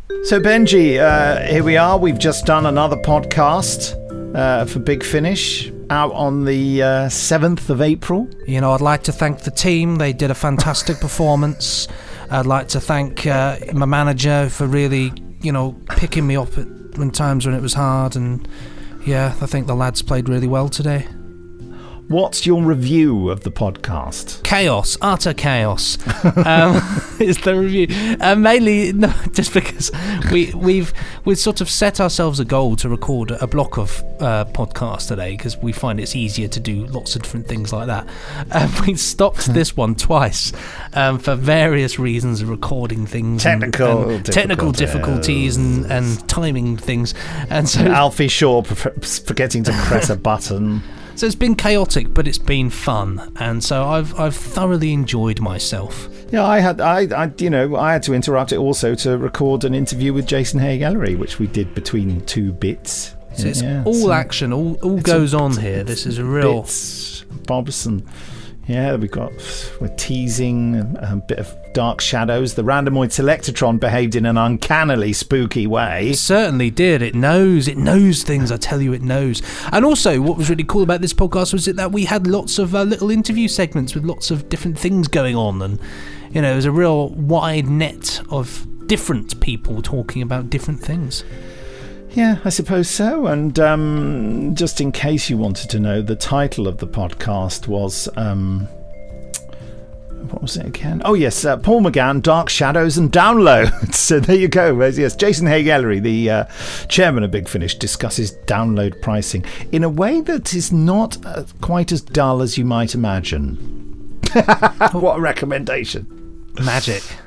So Benji, here we are. We've just done another podcast for Big Finish, out on the 7th of April. You know, I'd like to thank the team. They did a fantastic performance. I'd like to thank my manager for really, picking me up in times when it was hard. And yeah, I think the lads played really well today. What's your review of the podcast? Chaos, utter chaos, is the review. Mainly, no, just because we've sort of set ourselves a goal to record a block of podcasts today, because we find it's easier to do lots of different things like that. We stopped this one twice for various reasons of recording things, technical difficulties and timing things, and so Alfie Shaw forgetting to press a button. So it's been chaotic, but it's been fun, and so I've thoroughly enjoyed myself. Yeah, I had to interrupt it also to record an interview with Jason Haigh-Ellery, which we did between two bits. So it's all action, all goes on here. This is a real bits, Bobs, and we're teasing a bit of Dark Shadows. The Randomoid Selectatron behaved in an uncannily spooky way. It certainly did. It knows things. I tell you, it knows. And also, what was really cool about this podcast was that we had lots of little interview segments with lots of different things going on, and it was a real wide net of different people talking about different things. Yeah, I suppose so. And just in case you wanted to know, the title of the podcast was... what was it again? Oh, yes, Paul McGann, Dark Shadows and Downloads. So there you go. Yes, Jason Haigh-Ellery, the chairman of Big Finish, discusses download pricing in a way that is not quite as dull as you might imagine. What a recommendation. Magic.